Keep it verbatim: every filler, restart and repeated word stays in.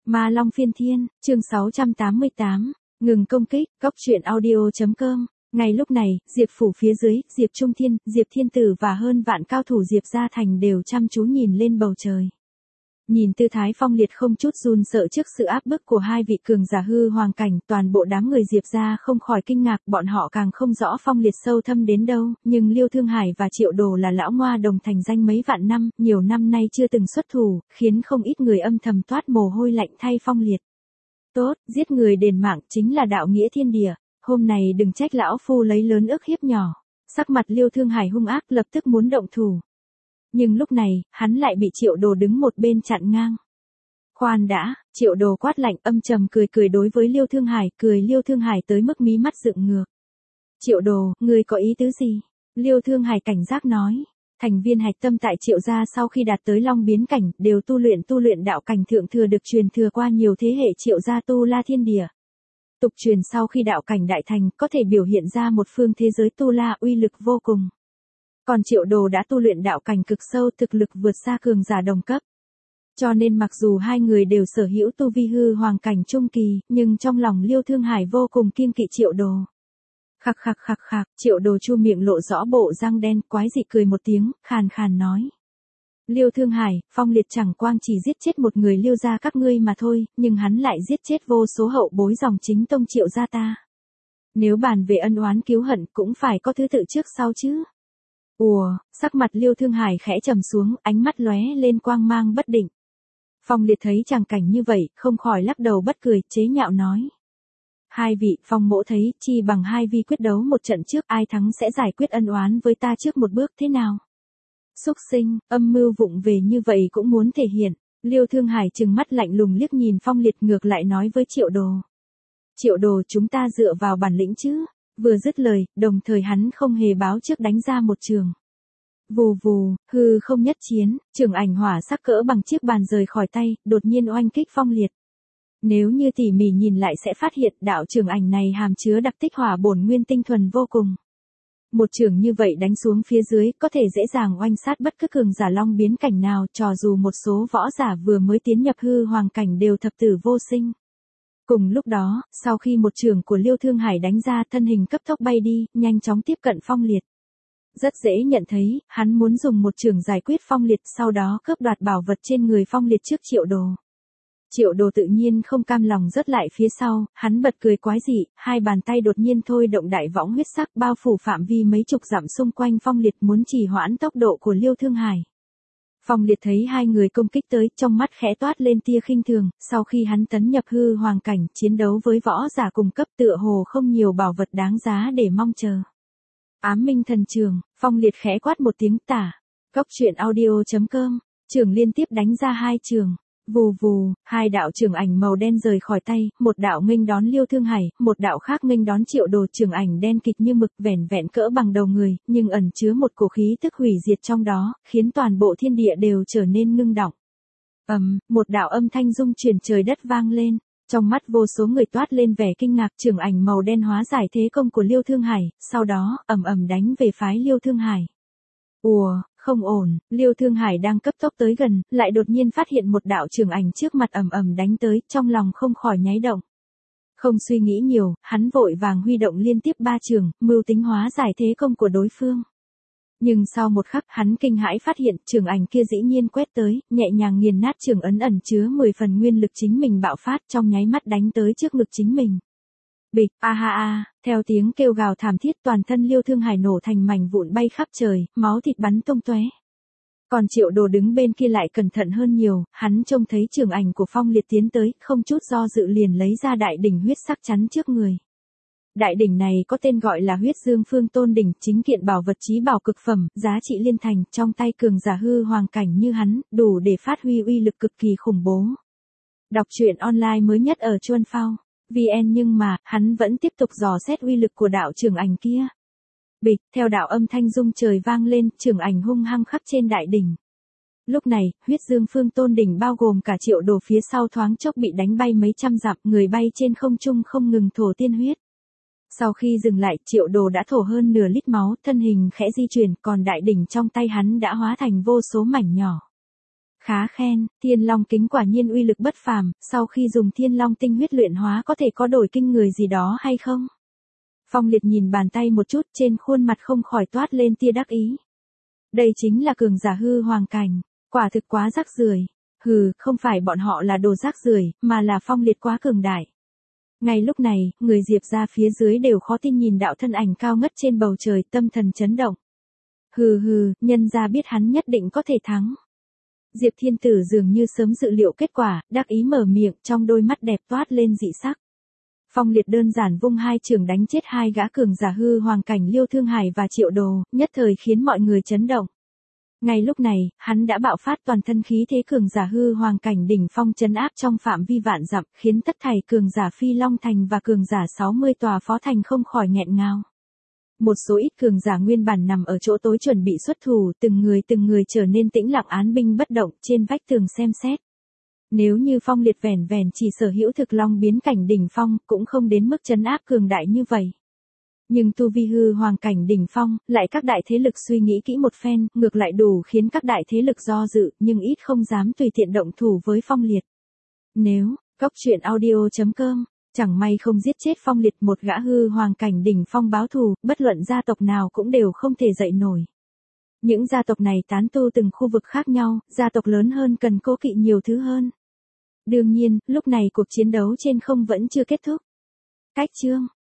Ma Long Phiên Thiên, chương sáu trăm tám mươi tám, ngừng công kích, góc truyện audio.com. Ngay lúc này, Diệp phủ phía dưới, Diệp Trung Thiên, Diệp Thiên Tử và hơn vạn cao thủ Diệp gia thành đều chăm chú nhìn lên bầu trời. Nhìn tư thái phong liệt không chút run sợ trước sự áp bức của hai vị cường giả hư hoàng cảnh, toàn bộ đám người Diệp gia không khỏi kinh ngạc, bọn họ càng không rõ phong liệt sâu thâm đến đâu, nhưng Liêu Thương Hải và Triệu Đồ là lão ngoa đồng thành danh mấy vạn năm, nhiều năm nay chưa từng xuất thủ, khiến không ít người âm thầm toát mồ hôi lạnh thay phong liệt. Tốt, giết người đền mạng chính là đạo nghĩa thiên địa, hôm nay đừng trách lão phu lấy lớn ức hiếp nhỏ. Sắc mặt Liêu Thương Hải hung ác lập tức muốn động thủ. Nhưng lúc này, hắn lại bị Triệu Đồ đứng một bên chặn ngang. Khoan đã, Triệu Đồ quát lạnh âm trầm cười cười đối với Liêu Thương Hải, cười Liêu Thương Hải tới mức mí mắt dựng ngược. Triệu Đồ, ngươi có ý tứ gì? Liêu Thương Hải cảnh giác nói. Thành viên hạch tâm tại Triệu gia sau khi đạt tới Long biến cảnh, đều tu luyện tu luyện đạo cảnh thượng thừa được truyền thừa qua nhiều thế hệ Triệu gia tu la thiên địa. Tục truyền sau khi đạo cảnh đại thành, có thể biểu hiện ra một phương thế giới tu la uy lực vô cùng. Còn Triệu Đồ đã tu luyện đạo cảnh cực sâu, thực lực vượt xa cường giả đồng cấp. Cho nên mặc dù hai người đều sở hữu tu vi hư hoàng cảnh trung kỳ, nhưng trong lòng Liêu Thương Hải vô cùng kiêng kỵ Triệu Đồ. Khặc khặc khặc khặc, Triệu Đồ chu miệng lộ rõ bộ răng đen, quái dị cười một tiếng, khàn khàn nói. Liêu Thương Hải, phong liệt chẳng quang chỉ giết chết một người Liêu gia các ngươi mà thôi, nhưng hắn lại giết chết vô số hậu bối dòng chính tông Triệu gia ta. Nếu bàn về ân oán cứu hận cũng phải có thứ tự trước sau chứ. Ùa, sắc mặt Liêu Thương Hải khẽ trầm xuống, ánh mắt lóe lên quang mang bất định. Phong liệt thấy tràng cảnh như vậy, không khỏi lắc đầu bất cười, chế nhạo nói. Hai vị, Phong mỗ thấy, chi bằng hai vi quyết đấu một trận trước, ai thắng sẽ giải quyết ân oán với ta trước một bước thế nào? Xúc sinh, âm mưu vụng về như vậy cũng muốn thể hiện. Liêu Thương Hải trừng mắt lạnh lùng liếc nhìn Phong liệt ngược lại nói với Triệu Đồ. Triệu Đồ, chúng ta dựa vào bản lĩnh chứ? Vừa dứt lời, đồng thời hắn không hề báo trước đánh ra một trường. Vù vù, hư không nhất chiến, trường ảnh hỏa sắc cỡ bằng chiếc bàn rời khỏi tay, đột nhiên oanh kích Phong liệt. Nếu như tỉ mỉ nhìn lại sẽ phát hiện đạo trường ảnh này hàm chứa đặc tích hỏa bổn nguyên tinh thuần vô cùng. Một trường như vậy đánh xuống phía dưới, có thể dễ dàng oanh sát bất cứ cường giả long biến cảnh nào, cho dù một số võ giả vừa mới tiến nhập hư hoàng cảnh đều thập tử vô sinh. Cùng lúc đó, sau khi một trường của Liêu Thương Hải đánh ra, thân hình cấp tốc bay đi, nhanh chóng tiếp cận Phong liệt. Rất dễ nhận thấy, hắn muốn dùng một trường giải quyết Phong liệt, sau đó cướp đoạt bảo vật trên người Phong liệt trước Triệu Đồ. Triệu Đồ tự nhiên không cam lòng rớt lại phía sau, hắn bật cười quái dị, hai bàn tay đột nhiên thôi động đại võng huyết sắc bao phủ phạm vi mấy chục dặm xung quanh Phong liệt muốn trì hoãn tốc độ của Liêu Thương Hải. Phong liệt thấy hai người công kích tới, trong mắt khẽ toát lên tia khinh thường, sau khi hắn tấn nhập hư hoàng cảnh, chiến đấu với võ giả cùng cấp tựa hồ không nhiều bảo vật đáng giá để mong chờ. Ám minh thần trường, Phong liệt khẽ quát một tiếng tả. Góc truyện audio.com, trường liên tiếp đánh ra hai trường. Vù vù, hai đạo trường ảnh màu đen rời khỏi tay, một đạo nghênh đón Liêu Thương Hải, một đạo khác nghênh đón Triệu Đồ. Trường ảnh đen kịch như mực, vẻn vẹn cỡ bằng đầu người, nhưng ẩn chứa một cổ khí tức hủy diệt trong đó, khiến toàn bộ thiên địa đều trở nên ngưng đọng. Ầm, um, một đạo âm thanh rung chuyển trời đất vang lên, trong mắt vô số người toát lên vẻ kinh ngạc. Trường ảnh màu đen hóa giải thế công của Liêu Thương Hải, sau đó ầm ầm đánh về phái Liêu Thương Hải. Ùa, không ổn, Liêu Thương Hải đang cấp tốc tới gần, lại đột nhiên phát hiện một đạo trường ảnh trước mặt ầm ầm đánh tới, trong lòng không khỏi nháy động. Không suy nghĩ nhiều, hắn vội vàng huy động liên tiếp ba trường, mưu tính hóa giải thế công của đối phương. Nhưng sau một khắc, hắn kinh hãi phát hiện, trường ảnh kia dĩ nhiên quét tới, nhẹ nhàng nghiền nát trường ấn ẩn chứa mười phần nguyên lực chính mình bạo phát, trong nháy mắt đánh tới trước ngực chính mình. Bịch, a ha a, theo tiếng kêu gào thảm thiết, toàn thân Liêu Thương Hải nổ thành mảnh vụn bay khắp trời, máu thịt bắn tung tóe. Còn Triệu Đồ đứng bên kia lại cẩn thận hơn nhiều, hắn trông thấy trường ảnh của Phong liệt tiến tới, không chút do dự liền lấy ra đại đỉnh huyết sắc chắn trước người. Đại đỉnh này có tên gọi là Huyết Dương Phương Tôn đỉnh, chính kiện bảo vật chí bảo cực phẩm, giá trị liên thành, trong tay cường giả hư hoàng cảnh như hắn, đủ để phát huy uy lực cực kỳ khủng bố. Đọc truyện online mới nhất ở Chuan Phao vê en, nhưng mà, hắn vẫn tiếp tục dò xét uy lực của đạo trường ảnh kia. Bịch, theo đạo âm thanh rung trời vang lên, trường ảnh hung hăng khắc trên đại đỉnh. Lúc này, Huyết Dương Phương Tôn đỉnh bao gồm cả Triệu Đồ phía sau thoáng chốc bị đánh bay mấy trăm dặm, người bay trên không trung không ngừng thổ tiên huyết. Sau khi dừng lại, Triệu Đồ đã thổ hơn nửa lít máu, thân hình khẽ di chuyển, còn đại đỉnh trong tay hắn đã hóa thành vô số mảnh nhỏ. Khá khen, Thiên Long kính quả nhiên uy lực bất phàm, sau khi dùng Thiên Long tinh huyết luyện hóa có thể có đổi kinh người gì đó hay không? Phong Liệt nhìn bàn tay một chút, trên khuôn mặt không khỏi toát lên tia đắc ý. Đây chính là cường giả hư hoàng cảnh, quả thực quá rác rưởi. Hừ, không phải bọn họ là đồ rác rưởi, mà là Phong Liệt quá cường đại. Ngay lúc này, người Diệp ra phía dưới đều khó tin nhìn đạo thân ảnh cao ngất trên bầu trời, tâm thần chấn động. Hừ hừ, nhân ra biết hắn nhất định có thể thắng. Diệp Thiên Tử dường như sớm dự liệu kết quả, đắc ý mở miệng, trong đôi mắt đẹp toát lên dị sắc. Phong Liệt đơn giản vung hai trường đánh chết hai gã cường giả hư hoàng cảnh Liêu Thương Hải và Triệu Đồ, nhất thời khiến mọi người chấn động. Ngay lúc này, hắn đã bạo phát toàn thân khí thế cường giả hư hoàng cảnh đỉnh phong trấn áp trong phạm vi vạn dặm, khiến tất thảy cường giả Phi Long Thành và cường giả sáu mươi tòa phó thành không khỏi nghẹn ngào. Một số ít cường giả nguyên bản nằm ở chỗ tối chuẩn bị xuất thủ, từng người từng người trở nên tĩnh lặng án binh bất động trên vách tường xem xét. Nếu như Phong Liệt vẻn vẻn chỉ sở hữu thực long biến cảnh đỉnh phong, cũng không đến mức trấn áp cường đại như vậy. Nhưng tu vi hư hoàng cảnh đỉnh phong, lại các đại thế lực suy nghĩ kỹ một phen, ngược lại đủ khiến các đại thế lực do dự, nhưng ít không dám tùy tiện động thủ với Phong Liệt. Nếu, Cốc truyện audio chấm com, chẳng may không giết chết Phong Liệt, một gã hư hoàng cảnh đỉnh phong báo thù, bất luận gia tộc nào cũng đều không thể dậy nổi. Những gia tộc này tán tu từng khu vực khác nhau, gia tộc lớn hơn cần cố kỵ nhiều thứ hơn. Đương nhiên, lúc này cuộc chiến đấu trên không vẫn chưa kết thúc. Cách chương